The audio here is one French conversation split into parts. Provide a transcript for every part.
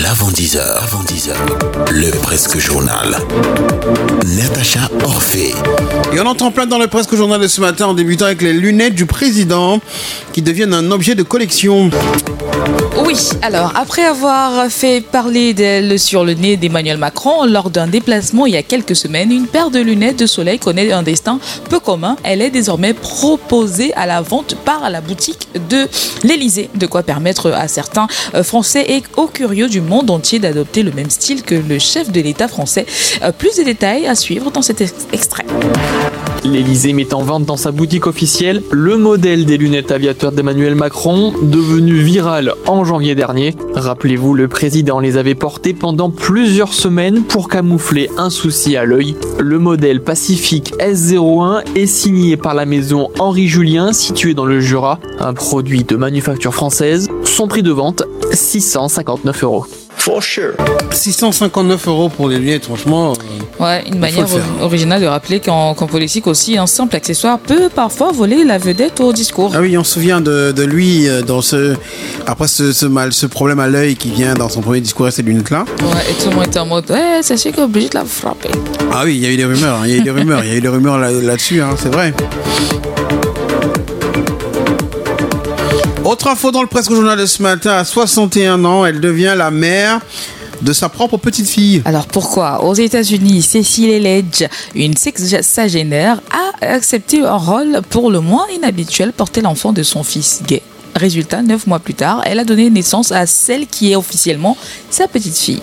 L'avant 10h, le Presque Journal. Natacha Orphée. Et on entend plein dans le Presque Journal de ce matin en débutant avec les lunettes du président qui deviennent un objet de collection. Oui, alors après avoir fait parler d'elle sur le nez d'Emmanuel Macron lors d'un déplacement il y a quelques semaines, une paire de lunettes de soleil connaît un destin peu commun. Elle est désormais proposée à la vente par la boutique de l'Élysée. De quoi permettre à certains Français et aux curieux du monde entier d'adopter le même style que le chef de l'État français. Plus de détails à suivre dans cet extrait. L'Élysée met en vente dans sa boutique officielle le modèle des lunettes aviateurs d'Emmanuel Macron, devenu viral en janvier dernier. Rappelez-vous, le président les avait portées pendant plusieurs semaines pour camoufler un souci à l'œil. Le modèle Pacifique S01 est signé par la maison Henri Julien, située dans le Jura, un produit de manufacture française. Son prix de vente, 659 €. For sure. 659 € pour les lunettes, franchement. Ouais, une manière originale de rappeler qu'en politique aussi, un simple accessoire peut parfois voler la vedette au discours. Ah oui, on se souvient de lui dans après ce problème à l'œil qui vient dans son premier discours à ces lunettes-là. Ouais, et tout le monde était en mode, ouais, sachez que Brigitte l'a frappé. Ah oui, il y a eu des rumeurs, il y a eu des rumeurs là-dessus, c'est vrai. Autre info dans le Presque Journal de ce matin, à 61 ans, elle devient la mère de sa propre petite fille. Alors pourquoi ? Aux États-Unis, Cecil Eledge, une sexagénaire, a accepté un rôle pour le moins inhabituel, porter l'enfant de son fils gay. Résultat, 9 mois plus tard, elle a donné naissance à celle qui est officiellement sa petite fille.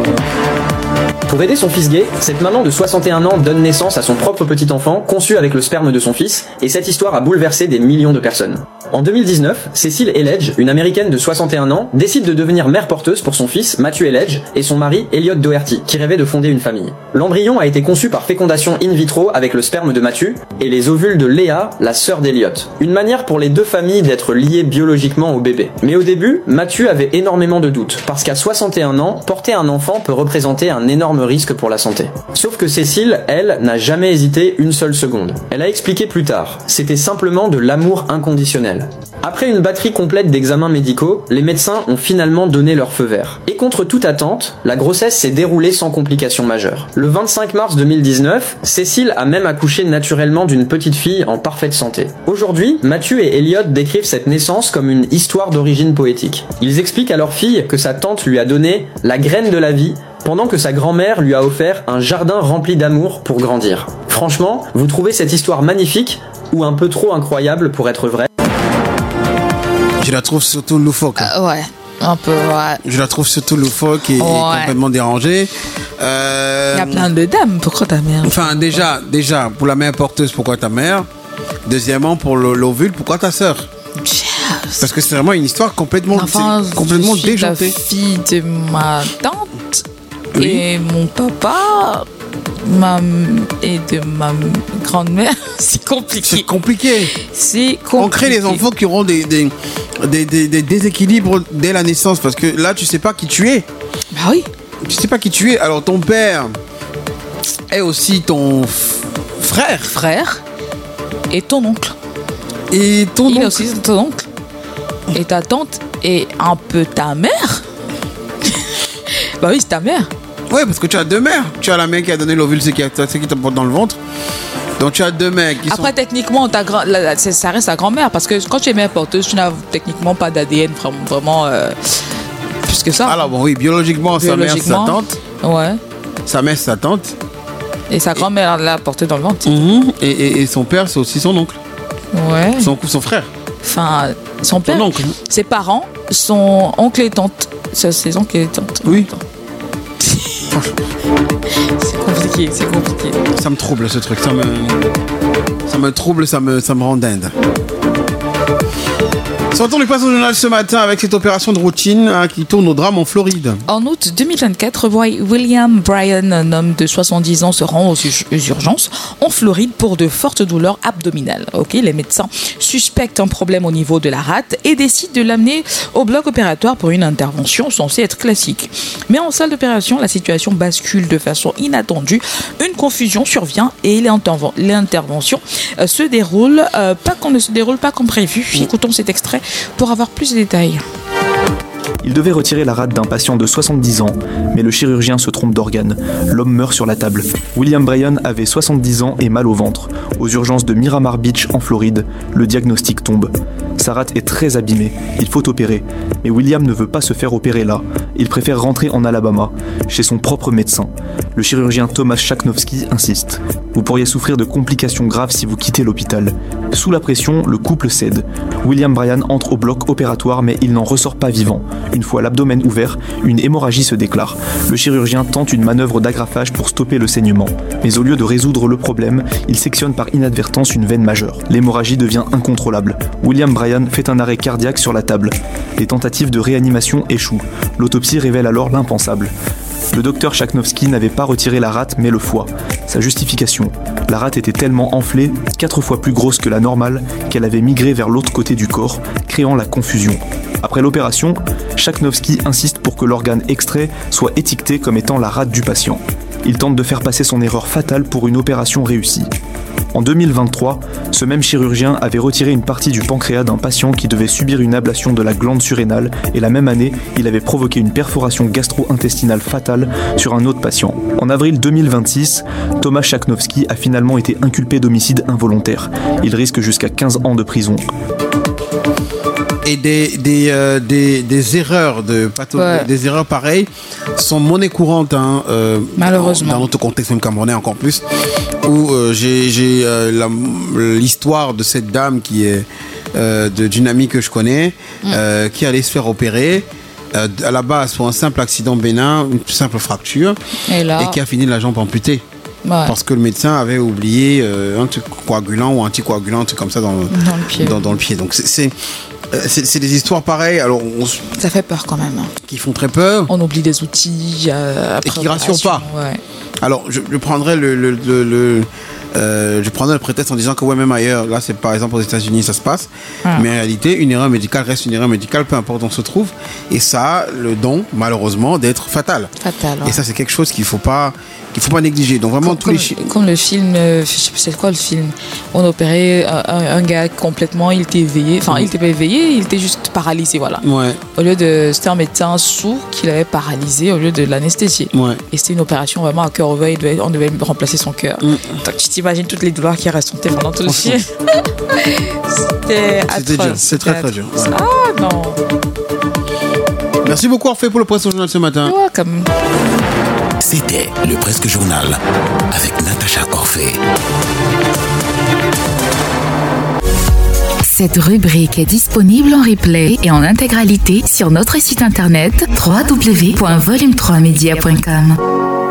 Pour aider son fils gay, cette maman de 61 ans donne naissance à son propre petit enfant, conçu avec le sperme de son fils, et cette histoire a bouleversé des millions de personnes. En 2019, Cecil Eledge, une américaine de 61 ans, décide de devenir mère porteuse pour son fils, Matthew Eledge, et son mari, Elliot Doherty, qui rêvait de fonder une famille. L'embryon a été conçu par fécondation in vitro avec le sperme de Matthew, et les ovules de Léa, la sœur d'Elliot. Une manière pour les deux familles d'être liées biologiquement au bébé. Mais au début, Matthew avait énormément de doutes, parce qu'à 61 ans, porter un enfant peut représenter un énorme risque pour la santé. Sauf que Cécile, elle, n'a jamais hésité une seule seconde. Elle a expliqué plus tard, c'était simplement de l'amour inconditionnel. Après une batterie complète d'examens médicaux, les médecins ont finalement donné leur feu vert. Et contre toute attente, la grossesse s'est déroulée sans complications majeures. Le 25 mars 2019, Cécile a même accouché naturellement d'une petite fille en parfaite santé. Aujourd'hui, Matthew et Elliot décrivent cette naissance comme une histoire d'origine poétique. Ils expliquent à leur fille que sa tante lui a donné la graine de la vie, pendant que sa grand-mère lui a offert un jardin rempli d'amour pour grandir. Franchement, vous trouvez cette histoire magnifique ou un peu trop incroyable pour être vraie ? Je la trouve surtout loufoque. Ouais, un peu, ouais. Je la trouve surtout loufoque et complètement dérangée. Il y a plein de dames, pourquoi ta mère ? Enfin, déjà, pour la mère porteuse, pourquoi ta mère ? Deuxièmement, pour l'ovule, pourquoi ta sœur ? Parce que c'est vraiment une histoire complètement déjantée. La fille de ma tante et mon papa et de ma grand-mère. C'est compliqué. On crée des enfants qui auront des déséquilibres dès la naissance parce que là, tu sais pas qui tu es. Bah oui. Tu sais pas qui tu es. Alors ton père est aussi ton frère. Et ton oncle. Il est aussi ton oncle. Et ta tante est un peu ta mère. Bah oui, c'est ta mère. Ouais, parce que tu as deux mères. Tu as la mère qui a donné l'ovule, c'est qui t'apporte dans le ventre. Donc tu as deux mères qui Après, techniquement, ça reste ta grand-mère. Parce que quand tu es mère porteuse, tu n'as techniquement pas d'ADN vraiment plus que ça. Alors bon, oui, biologiquement, sa mère, c'est sa tante. Ouais. Sa mère, c'est sa tante. Et sa grand-mère l'a portée dans le ventre. Et son père, c'est aussi son oncle. Ouais. Son frère. Enfin, son père, oncle. Ses parents, son oncle et tante. Ses oncles et tantes. Oui. C'est compliqué. Ça me trouble ce truc. Ça me trouble, ça me rend dingue. Sortons du Presque Journal ce matin avec cette opération de routine qui tourne au drame en Floride. En août 2024, William Bryan, un homme de 70 ans, se rend aux urgences en Floride pour de fortes douleurs abdominales. Les médecins suspectent un problème au niveau de la rate et décident de l'amener au bloc opératoire pour une intervention censée être classique. Mais en salle d'opération, la situation bascule de façon inattendue. Une confusion survient et l'intervention ne se déroule pas comme prévu. Écoutons cet extrait pour avoir plus de détails. Il devait retirer la rate d'un patient de 70 ans, mais le chirurgien se trompe d'organe. L'homme meurt sur la table. William Bryan avait 70 ans et mal au ventre. Aux urgences de Miramar Beach en Floride, le diagnostic tombe. Sa rate est très abîmée, il faut opérer. Mais William ne veut pas se faire opérer là. Il préfère rentrer en Alabama, chez son propre médecin. Le chirurgien Thomas Chaknowski insiste. Vous pourriez souffrir de complications graves si vous quittez l'hôpital. Sous la pression, le couple cède. William Bryan entre au bloc opératoire mais il n'en ressort pas vivant. Une fois l'abdomen ouvert, une hémorragie se déclare. Le chirurgien tente une manœuvre d'agrafage pour stopper le saignement. Mais au lieu de résoudre le problème, il sectionne par inadvertance une veine majeure. L'hémorragie devient incontrôlable. William Bryan fait un arrêt cardiaque sur la table. Les tentatives de réanimation échouent. L'autopsie révèle alors l'impensable. Le docteur Chaknowski n'avait pas retiré la rate mais le foie. Sa justification, la rate était tellement enflée, 4 fois plus grosse que la normale, qu'elle avait migré vers l'autre côté du corps, créant la confusion. Après l'opération, Chaknowski insiste pour que l'organe extrait soit étiqueté comme étant la rate du patient. Il tente de faire passer son erreur fatale pour une opération réussie. En 2023, ce même chirurgien avait retiré une partie du pancréas d'un patient qui devait subir une ablation de la glande surrénale et la même année, il avait provoqué une perforation gastro-intestinale fatale sur un autre patient. En avril 2026, Thomas Chaknowski a finalement été inculpé d'homicide involontaire. Il risque jusqu'à 15 ans de prison. Et des erreurs des erreurs pareilles sont monnaie courante, malheureusement. Dans notre contexte même camerounais encore plus, où j'ai l'histoire de cette dame qui est d'une amie que je connais, qui allait se faire opérer à la base pour un simple accident bénin, une simple fracture, et qui a fini de la jambe amputée. Ouais. Parce que le médecin avait oublié un truc coagulant ou anticoagulant, un truc comme ça dans le pied. Donc c'est des histoires pareilles. Alors ça fait peur quand même. Qui font très peur. On oublie des outils et qui rassurent pas. Ouais. Alors je prendrais je prendrais le prétexte en disant que même ailleurs, là c'est par exemple aux États-Unis ça se passe, mais en réalité une erreur médicale reste une erreur médicale, peu importe où on se trouve, et ça a le don malheureusement d'être fatal. Et ça c'est quelque chose qu'il faut pas négliger. Donc vraiment comme le film, je sais plus c'est quoi le film, on opérait un gars complètement, il était éveillé, enfin il était pas éveillé, il était juste paralysé, voilà. Ouais. Au lieu de, c'était un médecin sourd qui l'avait paralysé au lieu de l'anesthésier. Ouais. Et c'était une opération vraiment à cœur ouvert, on devait remplacer son cœur. Donc tu t'imagines toutes les douleurs qui restent pendant tout le film. C'était atroce. C'est très très dur. Ouais. Ah non. Merci beaucoup Orphée pour le Presque Journal ce matin. Comme... C'était le Presque Journal avec Natacha Orphée. Cette rubrique est disponible en replay et en intégralité sur notre site internet www.volume3media.com.